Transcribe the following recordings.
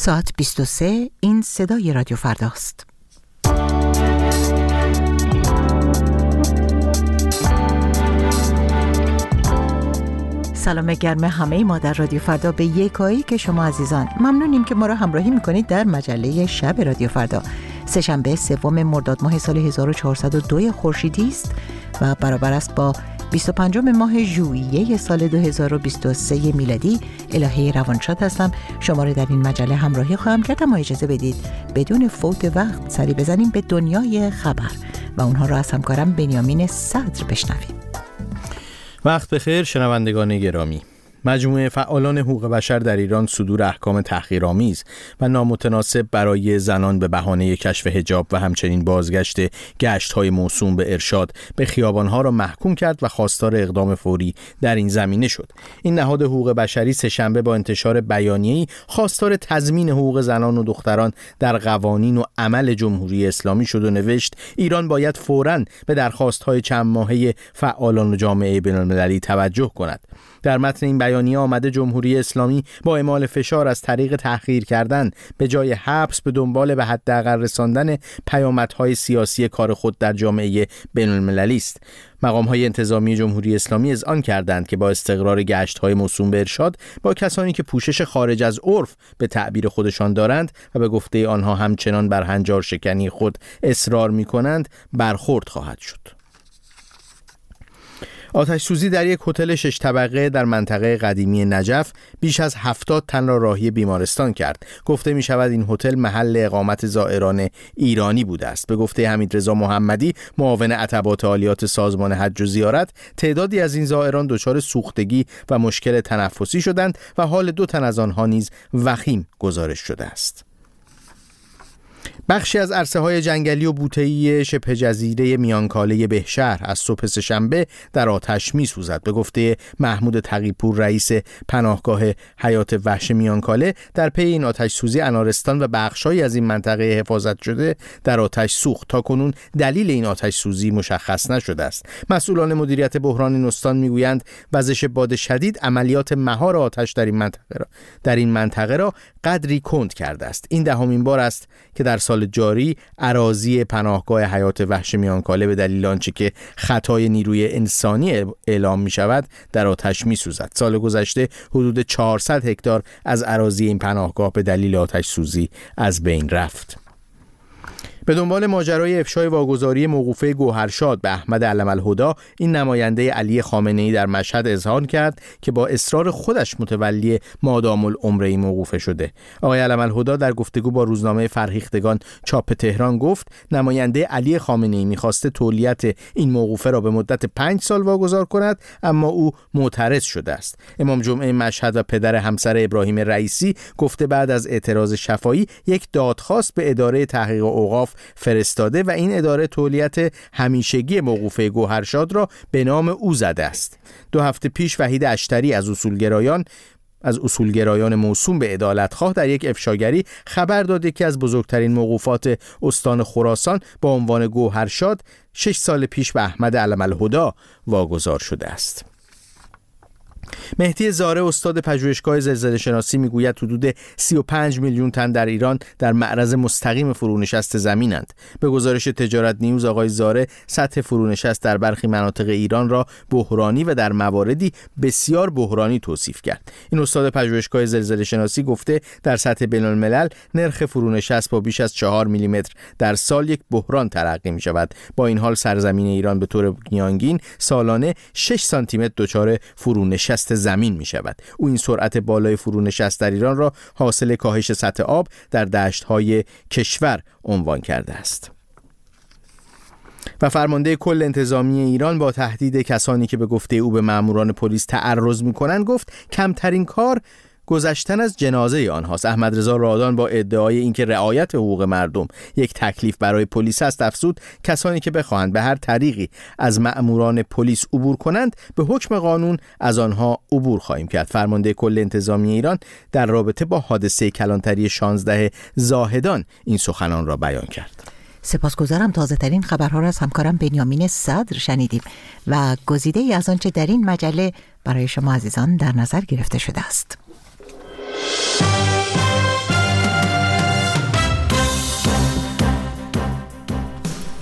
ساعت 23. این صدای رادیو فرداست. سلام گرم همه ما در رادیو فردا به یکایی که شما عزیزان. ممنونیم که ما را همراهی میکنید در مجله شب رادیو فردا. سه‌شنبه 3 مرداد ماه سال 1402 خورشیدی است و برابر است با 25 ماه ژوئیه سال 2023 میلادی. الهه روانشاد هستم. شما را در این مجله همراهی خواهم کرد، اما اجازه بدید بدون فوت وقت سری بزنیم به دنیای خبر و اونها را از همکارم بنیامین صدر بشنویم. وقت بخیر شنوندگان گرامی. مجموعه فعالان حقوق بشر در ایران صدور احکام تحقیرآمیز و نامتناسب برای زنان به بهانه کشف حجاب و همچنین بازگشت گشت‌های موسوم به ارشاد به خیابان‌ها را محکوم کرد و خواستار اقدام فوری در این زمینه شد. این نهاد حقوق بشری سه‌شنبه با انتشار بیانیه‌ای خواستار تضمین حقوق زنان و دختران در قوانین و عمل جمهوری اسلامی شد و نوشت ایران باید فوراً به درخواست‌های چند ماهه فعالان و جامعه بین‌المللی توجه کند. در متن این بیانیه آمده جمهوری اسلامی با اعمال فشار از طریق تحقیر کردن به جای حبس به دنبال به حداقل رساندن پیامدهای سیاسی کار خود در جامعه بین‌المللی است. مقام‌های انتظامی جمهوری اسلامی اذعان کردند که با استقرار گشت‌های موسوم به ارشاد با کسانی که پوشش خارج از عرف به تعبیر خودشان دارند و به گفته آنها همچنان بر هنجار شکنی خود اصرار می‌کنند برخورد خواهد شد. آتش سوزی در یک هتل 6 طبقه در منطقه قدیمی نجف بیش از 70 تن را راهی بیمارستان کرد. گفته می شود این هتل محل اقامت زائران ایرانی بوده است. به گفته حمیدرضا محمدی معاون عتبات عالیات سازمان حج و زیارت، تعدادی از این زائران دچار سوختگی و مشکل تنفسی شدند و حال 2 تن از آنها نیز وخیم گزارش شده است. بخشی از عرصه‌های جنگلی و بوته‌ای شبه جزیره میانکاله بهشهر از صبح سه‌شنبه در آتش می‌سوزد. به گفته محمود تقی‌پور رئیس پناهگاه حیات وحش میانکاله، در پی این آتش سوزی انارستان و بخش‌هایی از این منطقه حفاظت شده در آتش سوخت. تاکنون دلیل این آتش سوزی مشخص نشده است. مسئولان مدیریت بحران این استان می‌گویند وزش باد شدید عملیات مهار آتش در این منطقه را قدری کند کرده است. این دهمین بار است که در سال جاری اراضی پناهگاه حیات وحش میانکاله به دلیل آنچه که خطای نیروی انسانی اعلام می شود در آتش می سوزد. سال گذشته حدود 400 هکتار از اراضی این پناهگاه به دلیل آتش سوزی از بین رفت. به دنبال ماجرای افشای واگذاری موقوفه گوهرشاد به احمد علم‌الهدی، این نماینده علی خامنه‌ای در مشهد اذعان کرد که با اصرار خودش متولی مادام العمر این موقوفه شده. آقای علم‌الهدی در گفتگو با روزنامه فرهیختگان چاپ تهران گفت نماینده علی خامنه‌ای می‌خواسته تولیت این موقوفه را به مدت 5 سال واگذار کند، اما او معترض شده است. امام جمعه مشهد و پدر همسر ابراهیم رئیسی گفته بعد از اعتراض شفاهی یک دادخواست به اداره تحقیق اوقاف فرستاده و این اداره تولیت همیشگی موقوفه گوهرشاد را به نام او زده است. 2 هفته پیش وحید اشتری از اصولگرایان موسوم به عدالتخواه در یک افشاگری خبر داد که از بزرگترین موقوفات استان خراسان با عنوان گوهرشاد 6 سال پیش به احمد علم‌الهدی واگذار شده است. مهدی زاره استاد پژوهشگاه زلزله شناسی میگوید حدود 35 میلیون تن در ایران در معرض مستقیم فرونشست زمینند. به گزارش تجارت نیوز آقای زاره سطح فرونشست در برخی مناطق ایران را بحرانی و در مواردی بسیار بحرانی توصیف کرد. این استاد پژوهشگاه زلزله شناسی گفته در سطح بین‌الملل نرخ فرونشست با بیش از 4 میلیمتر در سال یک بحران تلقی می شود. با این حال سرزمین ایران به طور میانگین سالانه 6 سانتی متر دچار فرونشست زمین می شود. او این سرعت بالای فرونشست در ایران را حاصل کاهش سطح آب در دشت‌های کشور عنوان کرده است. و فرمانده کل انتظامی ایران با تهدید کسانی که به گفته او به ماموران پلیس تعرض می‌کنند گفت کمترین کار گذشتن از جنازه آنهاست. احمدرضا رادان با ادعای اینکه رعایت حقوق مردم یک تکلیف برای پلیس است افزود کسانی که بخواهند به هر طریقی از مأموران پلیس عبور کنند به حکم قانون از آنها عبور خواهیم کرد. فرمانده کل انتظامی ایران در رابطه با حادثه کلانتری 16 زاهدان این سخنان را بیان کرد. سپاسگزارم. تازه ترین خبرها را از همکارم بنیامین صدر شنیدیم و گزیده ای از آنچه در این مجله برای شما عزیزان در نظر گرفته شده است.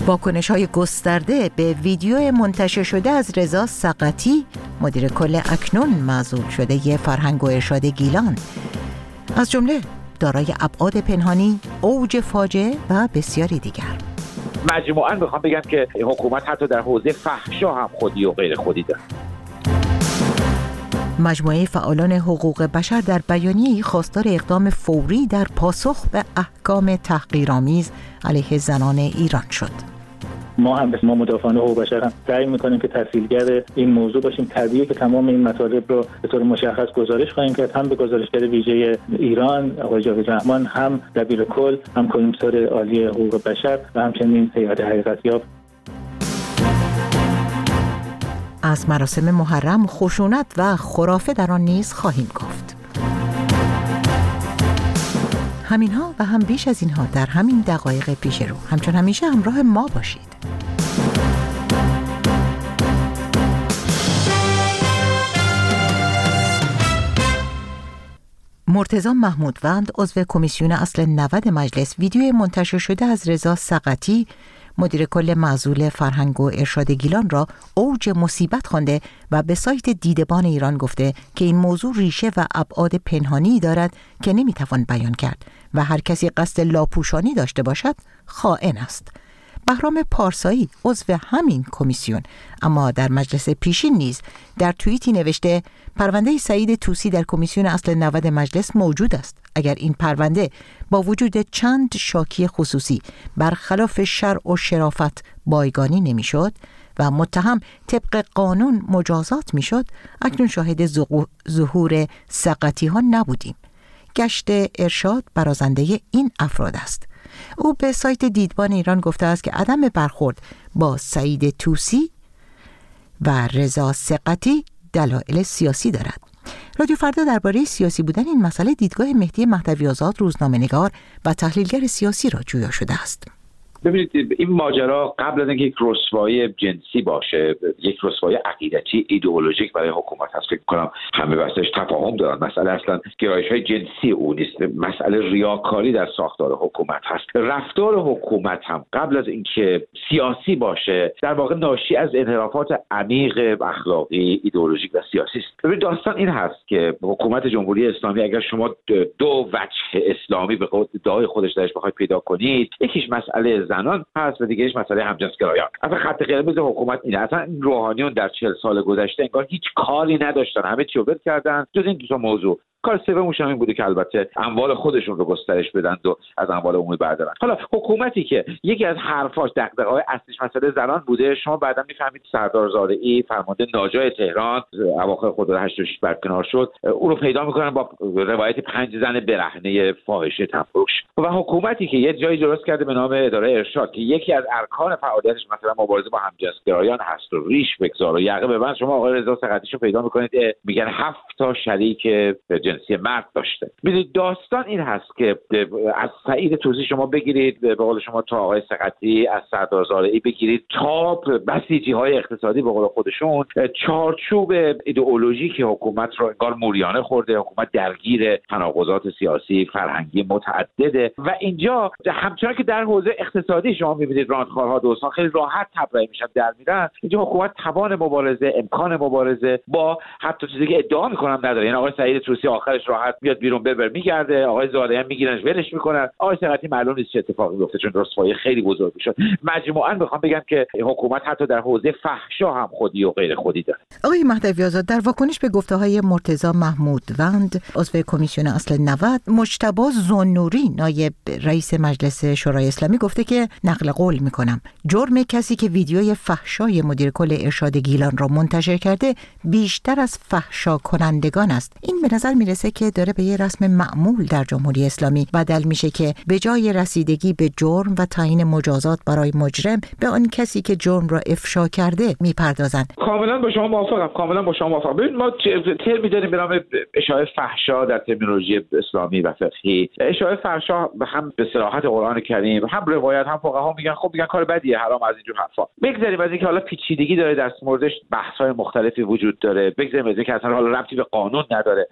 واکنش‌های گسترده به ویدیو منتشر شده از رضا سقطی، مدیر کل اکنون معزول شده فرهنگ و ارشاد گیلان، از جمله دارای ابعاد پنهانی، اوج فاجعه و بسیاری دیگر. مجموعاً میخوام بگم که حکومت حتی در حوزه فحشا هم خودی و غیر خودی داره. مجموعه فعالان حقوق بشر در بیانیه‌ای خواستار اقدام فوری در پاسخ به احکام تحقیرآمیز علیه زنان ایران شد. ما هم ما مدافعان حقوق بشر هم سعی می‌کنیم که تسهیلگر این موضوع باشیم. طبیعیه که تمام این مطالب رو به طور مشخص گزارش خواهیم کرد، هم به گزارشگر ویژه ایران آقای جاوید رحمان، هم دبیر کل، هم کمیسر عالی حقوق بشر و همچنین هیئت حقیقتیاب. از مراسم محرم خشونت و خرافه در آن نیز خواهیم گفت. همینها و هم بیش از اینها در همین دقایق پیش رو. همچون همیشه همراه ما باشید. مرتضی محمودوند، عضو کمیسیون اصل 90 مجلس، ویدیو منتشر شده از رضا سقطی، مدیر کل معزول فرهنگ و ارشاد گیلان را اوج مصیبت خوانده و به سایت دیدبان ایران گفته که این موضوع ریشه و ابعاد پنهانی دارد که نمیتوان بیان کرد و هر کسی قصد لاپوشانی داشته باشد خائن است. بهرام پارسایی، عضو همین کمیسیون اما در مجلس پیشین نیز، در توییتی نوشته پرونده سعید طوسی در کمیسیون اصل 90 مجلس موجود است. اگر این پرونده با وجود چند شاکی خصوصی برخلاف شرع و شرافت بایگانی نمیشد و متهم طبق قانون مجازات میشد، اکنون شاهد ظهور سقطی ها نبودیم. گشت ارشاد برازنده این افراد است. او به سایت دیدبان ایران گفته است که عدم برخورد با سعید طوسی و رضا سقطی دلایل سیاسی دارد. رادیو فردا درباره سیاسی بودن این مسئله دیدگاه مهدی مهدوی آزاد، روزنامه‌نگار و تحلیلگر سیاسی را جویا شده است. ببینید، این ماجرا قبل از اینکه یک رسوایی جنسی باشه، یک رسوایی عقیدتی ایدئولوژیک برای حکومت هست. فکر کنم همه بحثش تفاهم دارن. مسئله اصلا گرایش‌های جنسی او نیست، مسئله ریاکاری در ساختار حکومت هست. رفتار حکومت هم قبل از اینکه سیاسی باشه در واقع ناشی از انحرافات عمیق اخلاقی، ایدئولوژیک و سیاسی است. ببینید، داستان این هست که حکومت جمهوری اسلامی اگر شما دو وجه اسلامی به ادعای خودش درش بخواید پیدا کنید، یکیش مسئله زنان هست و دیگهش مسئله همجنسگرایان. اصلا خط قرمز حکومت اینه. اصلا روحانیون در 40 سال گذشته انگار هیچ کاری نداشتن، همه چی رو ول کردن جز این دو تا موضوع. کار سومش این بوده که البته اموال خودشون رو گسترش بدن و از اموال عمومی بردارن. حالا حکومتی که یکی از حرفاش دغدغه‌های اصلیش مسئله زنان بوده، شما بعدا میفهمید سردار زارعی فرمانده ناجای تهران اواخر خرداد 86 برکنار شد، او رو پیدا میکنن با روایت 5 زن برهنه فاحشه تفروش. و حکومتی که یه جایی درست کرده به نام اداره ارشاد که یکی از ارکان فعالیتش مثلا مبارزه با همجنسگرایان هست و ریش بگذار و یقه ببند، شما آقای رضا سقطیشو پیدا میکنید میگن 7 تا شریک جنسی مرد داشته. ببینید، داستان این هست که از سعید طوسی شما بگیرید، به قول شما تا آقای سقطی، از سردار زارعی بگیرید تا بسیجی‌های اقتصادی به قول خودشون، چارچوب ایدئولوژیک حکومت رو انگار موریانه خورده. حکومت درگیر تناقضات سیاسی فرهنگی متعدده و اینجا همچنان که در حوزه اقتصادی شما می‌بینید راندخوارها دوستان خیلی راحت تبرئه میشن در میرن، اینجا حکومت توان مبارزه، امکان مبارزه با حتی چیزی که ادعا می‌کنم نداره. یعنی آقای سعید طوسی آخرش راحت میاد بیرون ببر میگرده، آقای زارعی هم میگیرنش ولش میکنن، آقای سقطی معلوم نیست چه اتفاقی میفته چون رسوایی خیلی بزرگ شد. مجموعاً میخوام بگم که حکومت حتی در حوزه فحشا هم خودی و غیر خودی داره. آقای مهدوی آزاد، در واکنش به گفته‌های مرتضی محمودوند، عضو کمیسیون اصل 90، مجتبی زنوری، نایب رئیس مجلس شورای اسلامی، گفته که نقل قول میکنم جرم کسی که ویدیوی فحشای مدیر کل ارشاد گیلان را منتشر کرده بیشتر از فحشا کنندگان است. این به نظر میرسه که داره به یه رسم معمول در جمهوری اسلامی بدل میشه که به جای رسیدگی به جرم و تعیین مجازات برای مجرم، به آن کسی که جرم را افشا کرده میپردازند. کاملا با شما موافقم. ببین، ما ترمی داریم به نام اشاعه فحشا در ترمینولوژی اسلامی و فقهی. اشاعه فحشا هم به صراحت قرآن کریم، هم روایت، هم فقها میگن کار بدیه، حرام، از اینجور حرفا. بگذاریم از اینکه حالا پیچیدگی داره در موردش، بحث‌های مختلفی وجود داره، بگذاریم از اینکه اصلا حالا ربطی به قانون نداره، اما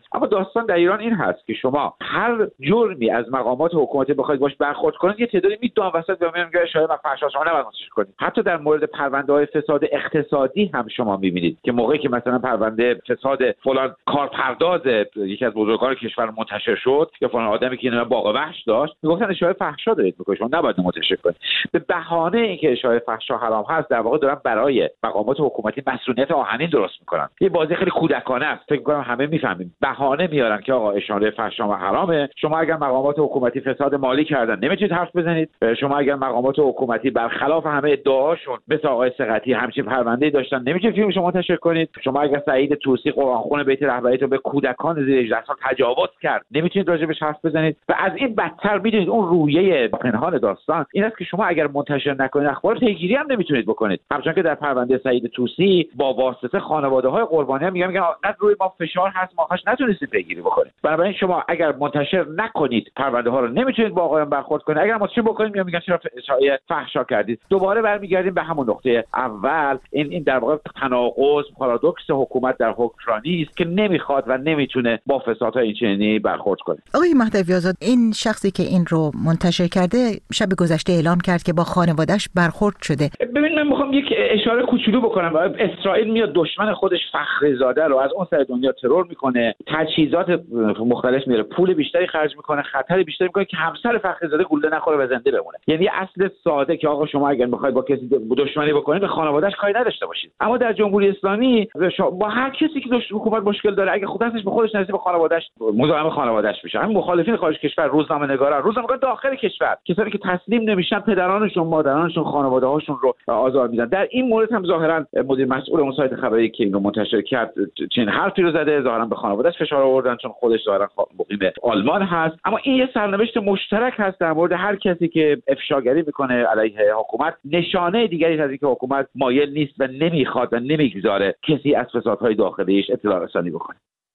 داستان در ایران این هست که شما هر جرمی از مقامات حکومتی بخواید باش برخورد کنید، یه تعدادی میدون وسط و میگن شاید فحشا شما نباید منتشر کنید. حتی در مورد پرونده‌های فساد اقتصادی هم شما می‌بینید که موقعی که مثلا پرونده فساد فلان کارپرداز یکی از بزرگان کشور منتشر شد یا فلان آدمی که اینا باغ وحش داشت، میگفتن اشاعه فحشا دارید میکنید، شما نباید منتشر کنید. به بهانه اینکه اشاعه فحشا حرام هست، در واقع دارن برای مقامات حکومتی مسئولیت آهنین درست میکنن. یه بازی خیلی کودکانه است، فکر می‌کنم همه میفهمیم. بهانه میارن که آقا اشاعه فحشا و حرامه، شما اگر مقامات حکومتی فساد مالی کردن نمیتونید حرف بزنید، شما اگر مقامات حکومتی برخلاف همه ادعاهاشون مثل آقای ثقتی همچین پرونده‌ای داشتن نمیتونید فیلم شما منتشر کنید. شما اگر سعید طوسی قرآنخوان بیت رهبریت رو به کودکان زیر 18 سال تجاوز کرد نمیتونید راجبش حرف بزنید. و از این بدتر میدونید اون رویه پنهان داستان این است که شما اگر منتشر نکنید اخبار پیگیری هم نمیتونید بکنید. همچنان که در پرونده سعید طوسی با واسطه خانواده‌های قربانیان میگن انقدر روی ما فشار هست ما نتونستیم پیگیری بکنید. بنابراین شما اگر منتشر نکنید پرونده ها رو نمیتونید با آقایان برخورد کنید. اگر منتشر بکنید میگن چرا اشاعه فحشا کردید. دوباره برمیگردیم به همون نقطه اول. این در واقع تناقض پارادوکس حکومت در حکمرانی است که نمیخواد و نمیتونه با فسادهای اینچنینی برخورد کنه. آقای مهدوی آزاد، این شخصی که این رو منتشر کرده شب گذشته اعلام کرد که با خانواده‌اش برخورد شده. ببین من میخوام یک اشاره کوچولو بکنم. اسرائیل میاد دشمن خودش فخرزاده رو از اون سر دنیا ترور میکنه، تجهیزات مختلف میاره، پول بیشتری خرج میکنه، خطر بیشتری میکنه که همسر فخرزاده گوله نخوره و زنده بمونه. یعنی اصل ساده که آقا شما اگر میخواید با کسی دشمنی بکنید به خانواده‌اش کاری نداشته باشید. اما در جمهوری اسلامی با هر کسی که حکومت مشکل داره اگه خود دستش به خودش نرسه به خانواده‌اش مزاحم خانواده‌اش میشه. همین مخالفین خارج کشور، روزنامه‌نگاران داخل کشور، کسانی که تسلیم نمیشن پدرانشون، مادرانشون، خانواده‌هاشون رو آزار میدن. در این مورد هم ظاهرا مدیر مسئول اون سایت خبری که اینو منتشر کرد چنین حرفی رو زده، ظاهرا به خانواده‌اش فشار آوردن چون خودش ظاهرا مقیم آلمان هست. اما این یه سرنوشت مشترک هست در مورد هر کسی که افشاگری میکنه علیه حکومت. نشانه دیگری از اینکه حکومت مایل نیست و نمیخواد و نمیگذاره کسی از فسادهای داخلیش اطلاع رسانی بکنه.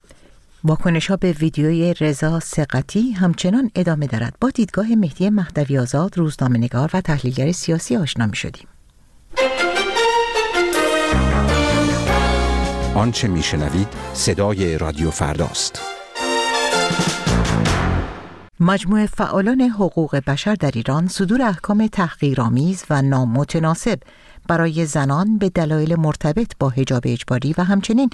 واکنش‌ها به ویدیوی رضا ثقتی همچنان ادامه دارد. با دیدگاه مهدی مهدوی آزاد، روزنامه‌نگار و تحلیلگر سیاسی آشنا می‌شدیم. آنچه میشنوید صدای رادیو فرداست. مجموعه فعالان حقوق بشر در ایران صدور احکام تحقیرآمیز و نامتناسب برای زنان به دلایل مرتبط با حجاب اجباری و همچنین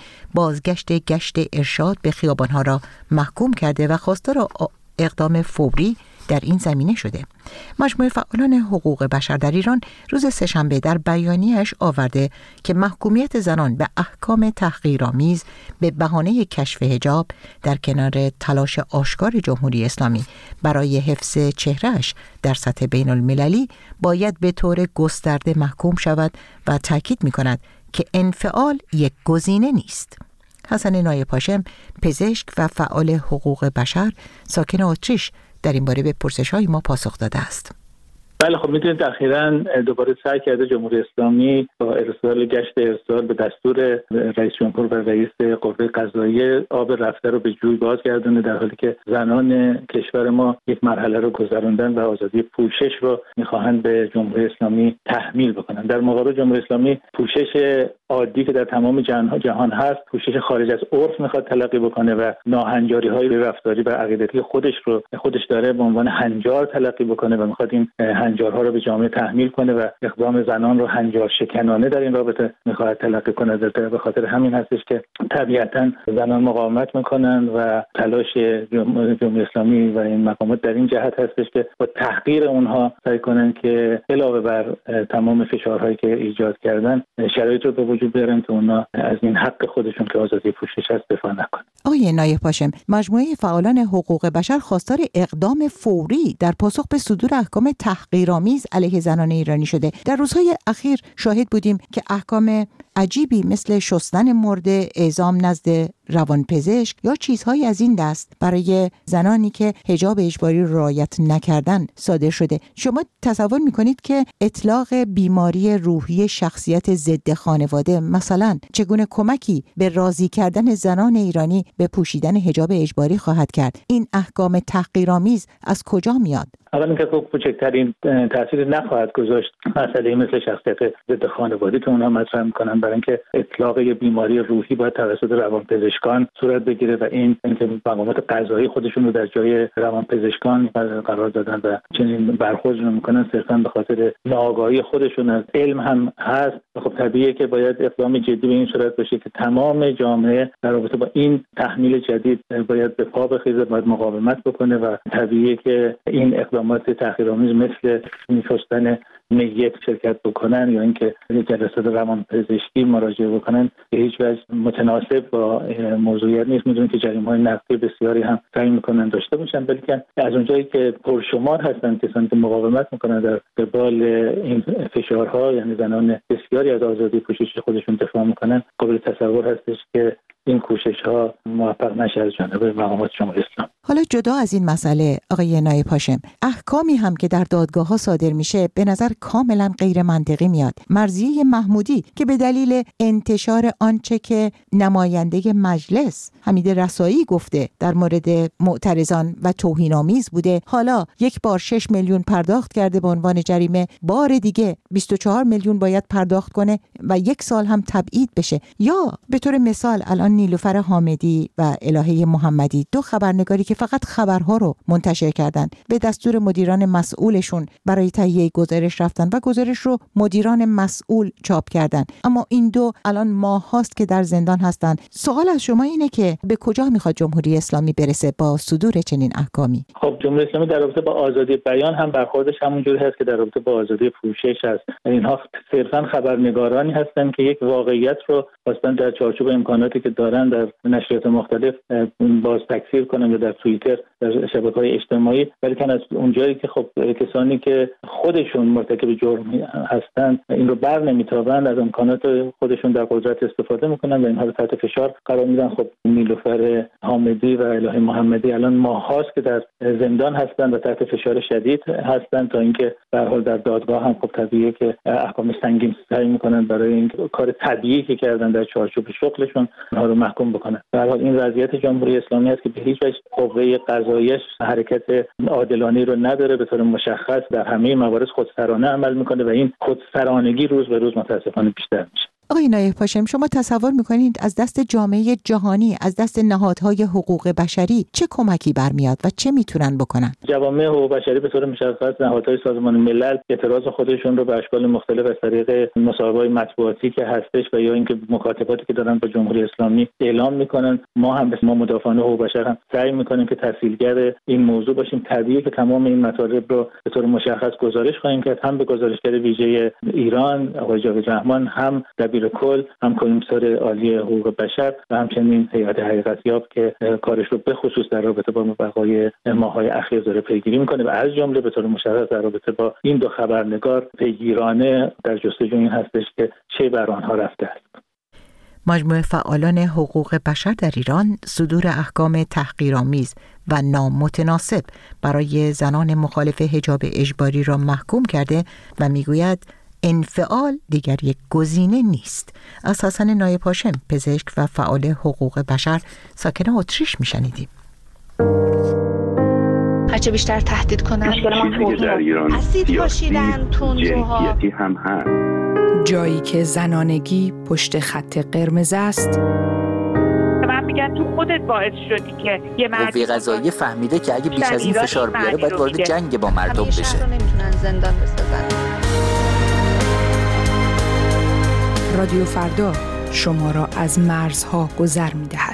گشت ارشاد به خیابانها را محکوم کرده و خواستار اقدام فوری در این زمینه شده. مجموعه فعالان حقوق بشر در ایران روز سه‌شنبه در بیانیه‌اش آورده که محکومیت زنان به احکام تحقیرآمیز به بهانه کشف حجاب در کنار تلاش آشکار جمهوری اسلامی برای حفظ چهرهش در سطح بین المللی باید به طور گسترده محکوم شود و تاکید می‌کند که انفعال یک گزینه نیست. حسن نایب هاشم، پزشک و فعال حقوق بشر ساکن اتریش، در این باره به پرسش‌های ما پاسخ داده است. بله خب میدونید اخیراً دوباره سعی کرده جمهوری اسلامی با گشت ارسال به دستور رئیس جمهور و رئیس قوه قضاییه آب رفته رو به جوی بازگردونه، در حالی که زنان کشور ما یک مرحله رو گذروندن و آزادی پوشش رو میخواهند به جمهوری اسلامی تحمیل بکنن. در مقابل جمهوری اسلامی پوشش عادی که در تمام جهان هست، پوشش خارج از عرف میخواد تلقی بکنه و ناهنجاری‌های رفتاری و عقیدتی خودش داره به عنوان هنجار تلقی بکنه و میخواد این هنجارها رو به جامعه تحمیل کنه و اقدام زنان رو هنجار شکنانه در این رابطه میخواد تلقی کنه. به خاطر همین هستش که طبیعتاً زنان مقاومت میکنن و تلاش جمهوری اسلامی و این مقامات در این جهت هستش که با تحقیر اونها سعی کنن که علاوه بر تمام فشارهایی که ایجاد کردن شرایط رو به وجود بیارن که اونا از این حق خودشون که آزادی پوشش هست دفاع نکنن. آقای نایب هاشم، مجموعه فعالان حقوق بشر خواستار اقدام فوری در پاسخ به صدور احکام تحقیرآمیز علیه زنان ایرانی شده. در روزهای اخیر شاهد بودیم که احکام عجیبی مثل شستن مرده، اعزام نزد روانپزشک یا چیزهایی از این دست برای زنانی که حجاب اجباری رو رعایت نکردن صادر شده. شما تصور میکنید که اطلاق بیماری روحی شخصیت ضد خانواده مثلا چگونه کمکی به راضی کردن زنان ایرانی به پوشیدن حجاب اجباری خواهد کرد؟ این احکام تحقیرآمیز از کجا میاد؟ اول اینکه کوچکترین تأثیر نخواهد گذاشت مسئله مثل شخصیت ضد خانواده که اونها مطرح میکنن، برای اینکه اطلاق یه بیماری روحی باید توسط روانپزشک روانپزشکان صورت بگیره و این اینکه مقامات قضایی خودشون رو در جای روانپزشکان قرار دادن و چنین برخورد رو میکنن صرفا به خاطر ناآگاهی خودشون از علم هم هست. خب طبیعیه که باید اقدام جدی به این صورت باشه که تمام جامعه در رابطه با این تحمیل جدید باید به پا بخیزه، باید مقاومت بکنه و طبیعیه که این اقدامات تحقیرآمیز مثل میشستن میت شرکت بکنن یا اینکه جلسات روانپزشکی مراجعه بکنن به هیچ وجه متناسب با موضوعیت نیست. میدونید که جریمه‌های نقدی بسیاری هم سعی میکنن داشته باشن، ولی از اونجایی که پرشمار هستن کسانی که مقاومت میکنن در قبال این فشارها، یعنی زنان بسیاری از آزادی پوشش خودشون دفاع میکنن، قابل تصور هستش که این کوشش‌ها موفق نشه از جانب مقامات جمهوری اسلامی. حالا جدا از این مسئله آقای نایب هاشم، احکامی هم که در دادگاه‌ها صادر میشه به نظر کاملا غیر منطقی میاد. مرضیه محمودی که به دلیل انتشار آنچه که نماینده مجلس حمید رسایی گفته در مورد معترضان و توهین‌آمیز بوده، حالا یک بار 6 میلیون پرداخت کرده به عنوان جریمه، بار دیگه 24 میلیون باید پرداخت کنه و 1 سال هم تبعید بشه. یا به طور مثال الان نیلوفر حامدی و الهه محمدی، 2 خبرنگاری که فقط خبرها رو منتشر کردن، به دستور مدیران مسئولشون برای تهیه گزارش رفتن و گزارش رو مدیران مسئول چاپ کردن، اما این 2 الان ماه هاست که در زندان هستن. سوال از شما اینه که به کجا میخواد جمهوری اسلامی برسه با صدور چنین احکامی؟ خب جمهوری اسلامی در رابطه با آزادی بیان هم برخوردش همونجوری هست که در رابطه با آزادی پوشش هست. اینها صرفا خبرنگارانی هستن که یک واقعیت رو خواستن در چارچوب امکاناتی که دارن در نشریات مختلف باز تکثیر کنن یا در توییتر، در شبکه‌های اجتماعی، ولی که از اونجایی که خب کسانی که خودشون مرتکب جرم هستن این رو بر نمیتابند، از امکانات خودشون در قدرت استفاده میکنن و اینها رو تحت فشار قرار میدن. خب نیلوفر حامدی و الهه محمدی الان ماهاست که در زندان هستن و تحت فشار شدید هستن تا اینکه به هر حال در دادگاه هم خب طبیعیه که احکام سنگین سعی میکنن برای این کار طبیعی که کردن در چارچوب شغلشون اونها رو محکوم بکنن. به هر حال این وضعیت جمهوری اسلامی است که به هیچ وجه قوه قضاییش حرکت عادلانه رو نداره، به طور مشخص در همه موارد خودسرانه عمل میکنه و این خودسرانگی روز به روز متاسفانه بیشتر میشه. آقای نایب هاشم، شما تصور میکنید از دست جامعه جهانی، از دست نهادهای حقوق بشری چه کمکی برمیاد و چه میتونن بکنن؟ جوامع حقوق بشری به طور مشخص نهادهای سازمان ملل اعتراض خودشون رو به اشکال مختلف از طریق مصاحبه‌های مطبوعاتی که هستش و یا اینکه مکاتباتی که دارن با جمهوری اسلامی اعلام میکنن. ما هم ما مدافعان حقوق بشر هم سعی میکنیم که تسهیلگر این موضوع باشیم. طبیعیه که تمام این مطالب رو به طور مشخص گزارش خواهیم کرد، هم به گزارشگر ویژه ایران آقای جاوید رحمان، هم کل، هم کمیسر عالی حقوق بشر و همچنین هیئت حقیقتیاب که کارش رو به خصوص در رابطه با وقایع ماه‌های اخیر داره پیگیری میکنه و از جمله به طور مشخص در رابطه با این 2 خبرنگار پیگیرانه در جستجوی این هستش که چه بر آنها رفته است. مجموعه فعالان حقوق بشر در ایران صدور احکام تحقیرآمیز و نامتناسب برای زنان مخالف حجاب اجباری را محکوم کرده و میگوید انفعال دیگر یک گزینه نیست. از حسن نایب هاشم، پزشک و فعال حقوق بشر ساکن اتریش میشنیدیم. هرچه بیشتر تهدید کنن اسید پاشیدن تندروها هم هست. جایی که زنانگی پشت خط قرمز است. من میگن تو خودت باعث شدی که یه قوه قضاییه فهمیده که اگه بیش از این فشار بیاره باید وارد جنگ با مردم بشه. همیشه نمیتونن زندان بسازن. رادیو فردا شما را از مرزها گذر می‌دهد.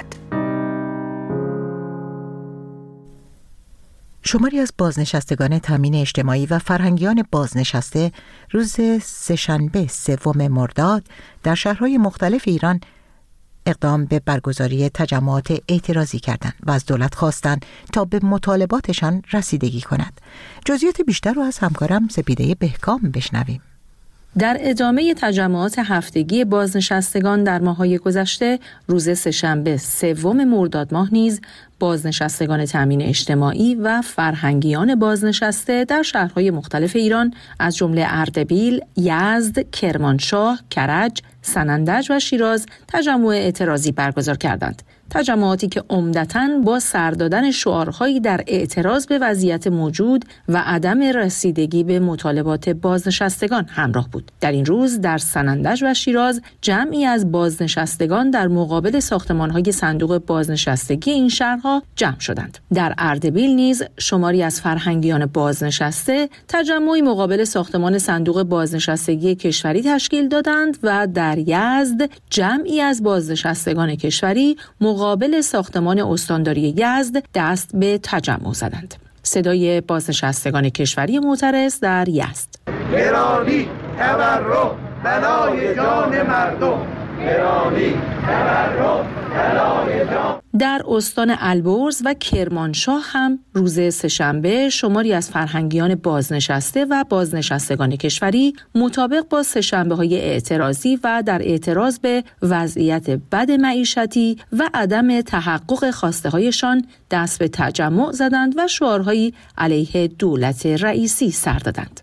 شماری از بازنشستگان تامین اجتماعی و فرهنگیان بازنشسته روز سه‌شنبه 3 مرداد در شهرهای مختلف ایران اقدام به برگزاری تجمعات اعتراضی کردند و از دولت خواستند تا به مطالباتشان رسیدگی کند. جزئیات بیشتر رو از همکارم سپیده بهکام بشنویم. در ادامه تجمعات هفتگی بازنشستگان در ماه‌های گذشته، روز سه‌شنبه 3 مرداد ماه نیز بازنشستگان تامین اجتماعی و فرهنگیان بازنشسته در شهرهای مختلف ایران از جمله اردبیل، یزد، کرمانشاه، کرج، سنندج و شیراز تجمع اعتراضی برگزار کردند. تجمعاتی که عمدتاً با سر دادن شعارهایی در اعتراض به وضعیت موجود و عدم رسیدگی به مطالبات بازنشستگان همراه بود. در این روز در سنندج و شیراز جمعی از بازنشستگان در مقابل ساختمان‌های صندوق بازنشستگی این شهرها جمع شدند. در اردبیل نیز شماری از فرهنگیان بازنشسته تجمعی مقابل ساختمان صندوق بازنشستگی کشوری تشکیل دادند و در یزد جمعی از بازنشستگان کشوری مقابل ساختمان استانداری یزد دست به تجمع زدند. صدای بازنشستگان کشوری معترض در یزد: گرانی، تورم، بلای جان مردم. گرانی، تورم، بلای جان. در استان البرز و کرمانشاه هم روز سه‌شنبه شماری از فرهنگیان بازنشسته و بازنشستگان کشوری مطابق با سه‌شنبه‌های اعتراضی و در اعتراض به وضعیت بد معیشتی و عدم تحقق خواسته‌هایشان دست به تجمع زدند و شعارهایی علیه دولت رئیسی سر دادند.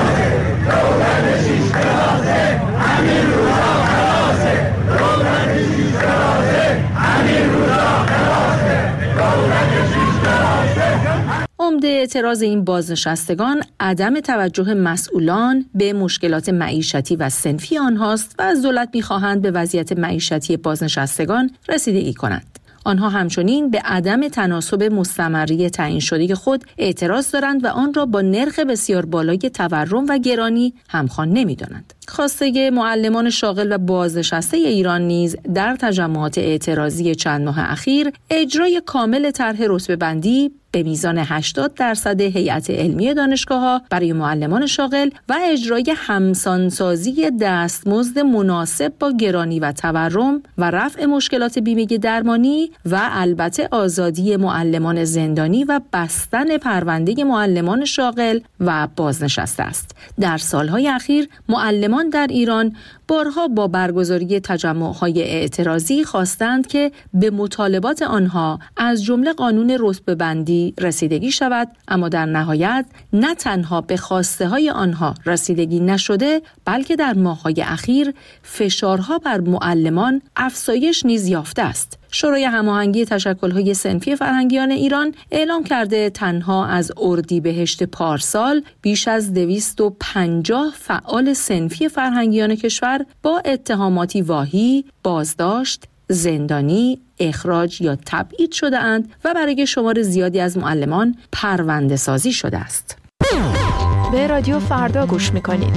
عمده اعتراض این بازنشستگان عدم توجه مسئولان به مشکلات معیشتی و صنفی آنهاست و از دولت می‌خواهند به وضعیت معیشتی بازنشستگان رسیدگی کنند. آنها همچنین به عدم تناسب مستمری تعیین شده خود اعتراض دارند و آن را با نرخ بسیار بالای تورم و گرانی همخوان نمی‌دانند. خواسته معلمان شاغل و بازنشسته ایران نیز در تجمعات اعتراضی چند ماه اخیر اجرای کامل طرح رتبه‌بندی به میزان 80% هیئت علمی دانشگاه‌ها برای معلمان شاغل و اجرای همسانسازی دستمزد مناسب با گرانی و تورم و رفع مشکلات بیمه درمانی و البته آزادی معلمان زندانی و بستن پرونده معلمان شاغل و بازنشسته است. در سالهای اخیر معلمان در ایران بارها با برگزاری تجمع‌های اعتراضی خواستند که به مطالبات آنها از جمله قانون رتبه‌بندی رسیدگی شود، اما در نهایت نه تنها به خواسته‌های آنها رسیدگی نشده، بلکه در ماه‌های اخیر فشارها بر معلمان افزایش نیز یافته است. شورای هماهنگی تشکل‌های صنفی فرهنگیان ایران اعلام کرده تنها از اردیبهشت پارسال بیش از 250 فعال صنفی فرهنگیان کشور با اتهاماتی واهی، بازداشت، زندانی، اخراج یا تبعید شده اند و برای شمار زیادی از معلمان پرونده سازی شده است. به رادیو فردا گوش می‌کنید.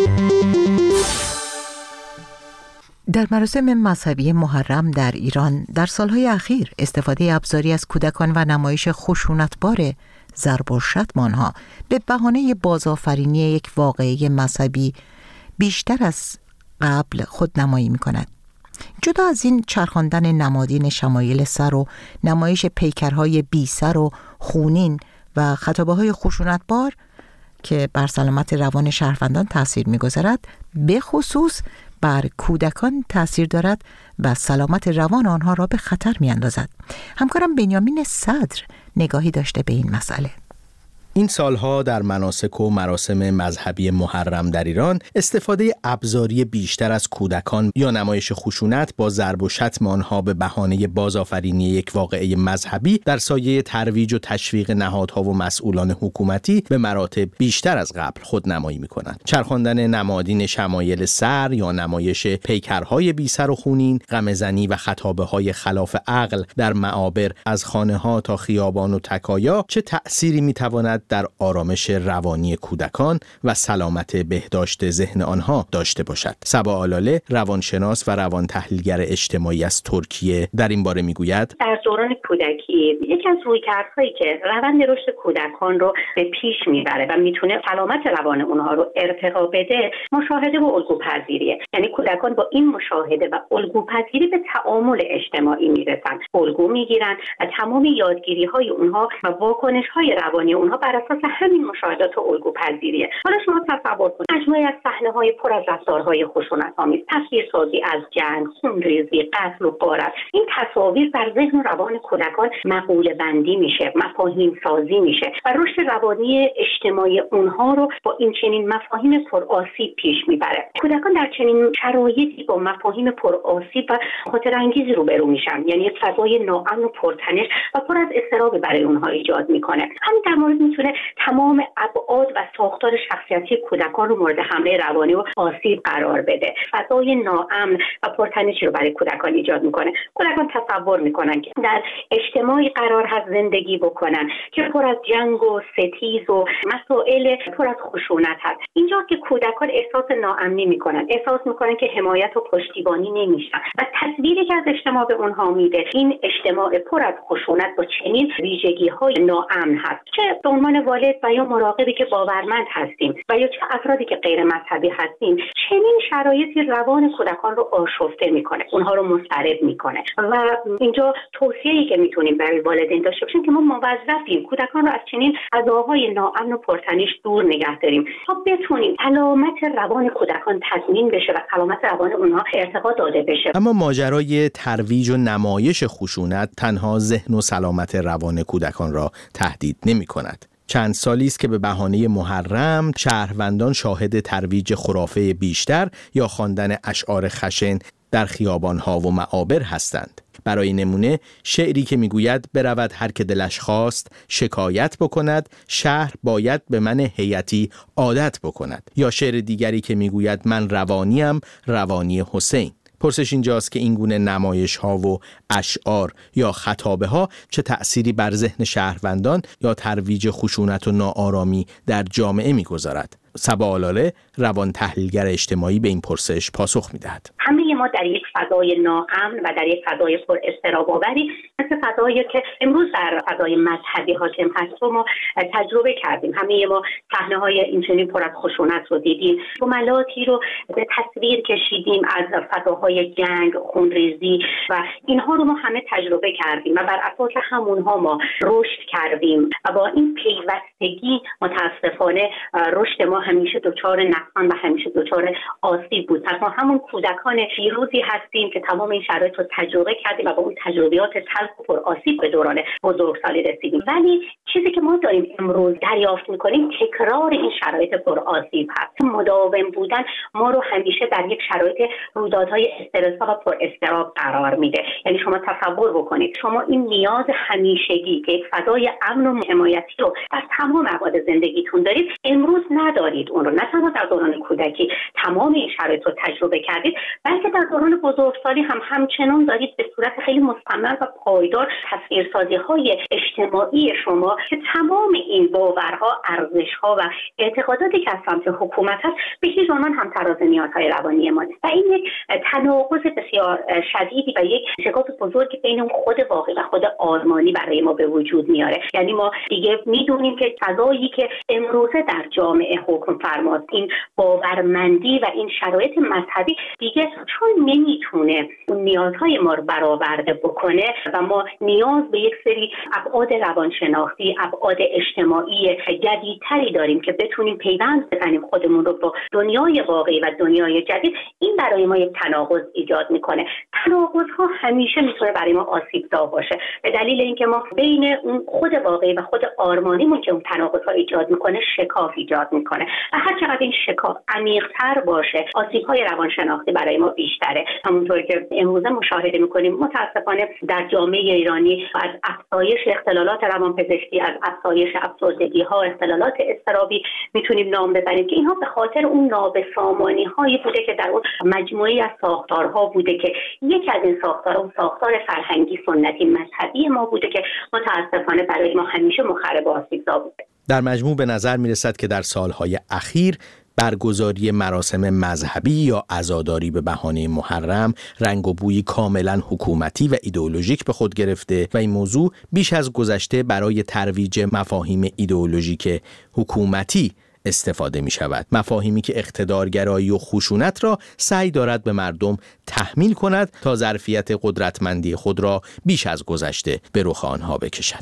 در مراسم مذهبی محرم در ایران در سالهای اخیر استفاده ابزاری از کودکان و نمایش خشونتبار ضرب و شتم آنها به بهانه بازآفرینی یک واقعه مذهبی بیشتر از قبل خودنمایی می‌کند. جدا از این چرخاندن نمادین شمایل سر و نمایش پیکرهای بی سر و خونین و خطابه‌های خشونتبار که بر سلامت روان شهروندان تأثیر می‌گذارد، به خصوص بر کودکان تأثیر دارد و سلامت روان آنها را به خطر می‌اندازد. همکارم بنیامین صدر نگاهی داشته به این مسئله. این سالها در مناسک و مراسم مذهبی محرم در ایران استفاده ابزاری بیشتر از کودکان یا نمایش خشونت با ضرب و شتم آنها به بهانه بازآفرینی یک واقعه مذهبی در سایه ترویج و تشویق نهادها و مسئولان حکومتی به مراتب بیشتر از قبل خودنمایی می‌کنند. چرخاندن نمادین شمایل سر یا نمایش پیکرهای بی سر و خونین، غمه‌زنی و خطابه‌های خلاف عقل در معابر از خانه‌ها تا خیابان و تکایا چه تأثیری می‌تواند در آرامش روانی کودکان و سلامت بهداشت ذهن آنها داشته باشد. صبا آلاله، روانشناس و روان تحلیلگر اجتماعی از ترکیه، در این باره میگوید: در دوران کودکی یکی از رویکردهایی که روند رشد کودکان رو به پیش میبره و میتونه سلامت روان اونها رو ارتقا بده، مشاهده و الگوپذیریه. یعنی کودکان با این مشاهده و الگوپذیری به تعامل اجتماعی میرسن، الگو میگیرن و تمام یادگیری‌های اونها و واکنش‌های روانی اونها بر اساس همین مشاهدات و الگوپذیریه. حالا شما تصور کنید مجموعه از صحنه‌های پر از رفتارهای خشونت‌آمیز، تصویرسازی از جنگ، خونریزی، قتل و غارت، این تصاویر در ذهن و روان کودکان مقوله بندی میشه، مفاهیم سازی میشه و رشد روانی اجتماعی اونها رو با این چنین مفاهیم پرآسیب پیش میبره. کودکان در چنین شرایطی با مفاهیم پرآسیب و خاطر انگیزی روبرو میشن، یعنی یک فضای ناامن و پرتنش و پر از اضطراب برای اونها ایجاد میکنه. همین در مورد میتونه تمام ابعاد و ساختار شخصیتی کودکان رو مورد حمله روانی و آسیب قرار بده. فضای ناامن و پرتنشی رو برای کودکان ایجاد میکنه. کودکان تصور میکنن که در اجتماعی قرار هست زندگی بکنن که پر از جنگ و ستیز و مسائل پر از خشونت هست. اینجا که کودکان احساس ناامنی میکنن، احساس میکنن که حمایت و پشتیبانی نمیشن و تصویری که از اجتماع به اونها میده این اجتماع پر از خشونت با چنین ویژگی‌های ناامن هست. چه به عنوان والد و یا مراقبی که باورمند هستیم و یا چه افرادی که غیر مذهبی هستیم، چنین شرایطی روان کودکان رو آشفته میکنه، اونها رو مضطرب میکنه. و اینجا توصیه‌ای که میتونیم برای والدین داشته باشیم که ما موظفیم کودکان رو از چنین فضاهای ناامن و پرتنش دور نگه داریم تا بتونیم سلامت روان کودکان تضمین بشه و سلامت روان اونها ارتقا داده بشه. اما ماجرای ترویج و نمایش خشونت تنها ذهن و سلامت روان کودکان را تهدید نمی‌کند. چند سالی است که به بهانه محرم شهروندان شاهد ترویج خرافه بیشتر یا خواندن اشعار خشن در خیابان‌ها و معابر هستند. برای نمونه شعری که میگوید برود هر که دلش خواست شکایت بکند، شهر باید به من هیئتی عادت بکند. یا شعر دیگری که میگوید من روانیم، روانی حسین. پرسش اینجاست که این گونه نمایش ها و اشعار یا خطابه ها چه تأثیری بر ذهن شهروندان یا ترویج خشونت و ناآرامی در جامعه میگذارد؟ صبا آلاله روان تحلیلگر اجتماعی به این پرسش پاسخ میدهد. همه ما در یک فضای ناامن و در یک فضای پر اضطراب آوری مثل فضایی که امروز در فضای مذهبی حاکم هست رو ما تجربه کردیم. همه ما صحنه‌های اینچنین پر از خشونت رو دیدیم، جملاتی رو به تصویر کشیدیم از فضاهای جنگ، خونریزی و اینها رو ما همه تجربه کردیم و بر اساس همونها ما رشد کردیم و با این پیوستگی متاسفانه رشد ما همیشه دچار نقصان و همیشه دچار آسیب بود. پس ما همون کودکان پیروزی هستیم که تمام این شرایط رو تجربه کردیم و با اون تجربیات تلخ و پر آسیب به دوران بزرگسالی رسیدیم. ولی چیزی که ما داریم امروز دریافت می‌کنیم تکرار این شرایط پر آسیب هست. مداوم بودن ما رو همیشه در یک شرایط رویدادهای استرس‌زا و پر اضطراب قرار میده. یعنی شما تصور بکنید شما این نیاز همیشگی که یک فضای امن و حمایتی رو در تمام ابعاد زندگیتون دارید امروز ندارید. اون رو نه تنها در دوران کودکی تمام این شرایط رو تجربه کردید، بلکه در دوران بزرگسالی هم همچنان دارید به صورت خیلی مستمر و پایدار تصویرسازی‌های اجتماعی شما که تمام این باورها، ارزش‌ها و اعتقاداتی که از سمت حکومت هست به هیچ عنوان هم تراز نیازهای روانی ما و این یک تناقض بسیار شدیدی و یک شکاف بزرگی بین اون خود واقعی و خود آرمانی برای ما به وجود میاره. یعنی ما دیگه میدونیم که فضایی که امروزه در جامعه حکم فرماست، این باورمندی و این شرایط مذهبی دیگه چون نمیتونه اون نیازهای ما رو برآورده بکنه و ما نیاز به یک سری ابعاد روانشناختی، ابعاد اجتماعی جدیدتری داریم که بتونیم پیوند بزنیم خودمون رو با دنیای واقعی و دنیای جدید. این برای ما یک تناقض ایجاد میکنه. تناقض‌ها همیشه میتونه برای ما آسیب‌زا باشه به دلیل اینکه ما بین اون خود واقعی و خود آرمانیمون که اون تناقض‌ها ایجاد میکنه شکاف ایجاد میکنه و هر چقدر این شکاف عمیق‌تر باشه آسیب‌های روانشناختی برای ما بیشتره. همونطور که امروزه مشاهده میکنیم متاسفانه در جامعه ایرانی از افزایش اختلالات روانپزشکی، از افزایش افسردگی‌ها، اختلالات اضطرابی میتونیم نام ببریم که اینها به خاطر اون نابسامانی‌هایی بوده که در اون مجموعه‌ای از ساختارها بوده که یکی از این ساختارها ساختار فرهنگی سنتی مذهبی ما بوده که متاسفانه برای ما همیشه مخرب و آسیب‌زا بوده. در مجموع به نظر میرسد که در سالهای اخیر برگزاری مراسم مذهبی یا عزاداری به بهانه محرم رنگ و بویی کاملا حکومتی و ایدئولوژیک به خود گرفته و این موضوع بیش از گذشته برای ترویج مفاهیم ایدئولوژیک حکومتی استفاده می شود. مفاهیمی که اقتدارگرایی و خشونت را سعی دارد به مردم تحمیل کند تا ظرفیت قدرتمندی خود را بیش از گذشته به رخ آنها بکشد.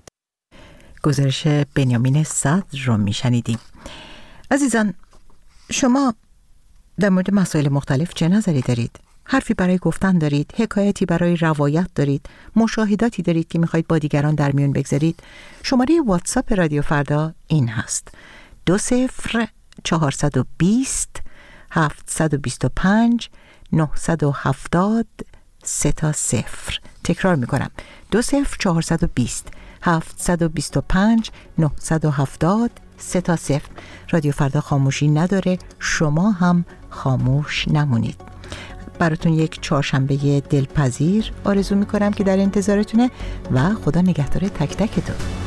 گزارش بنیامین صدر را می شنیدیم. عزیزان، شما در مورد مسائل مختلف چه نظری دارید؟ حرفی برای گفتن دارید؟ حکایتی برای روایت دارید؟ مشاهداتی دارید که میخواید با دیگران در میون بگذارید؟ شماره واتساپ رادیو فردا این هست: 20 725 970 30. تکرار میکنم 20 725 970 30. رادیو فردا خاموشی نداره، شما هم خاموش نمونید. براتون یک چهارشنبه دلپذیر آرزو میکنم که در انتظارتونه و خدا نگهدار تک تکتون.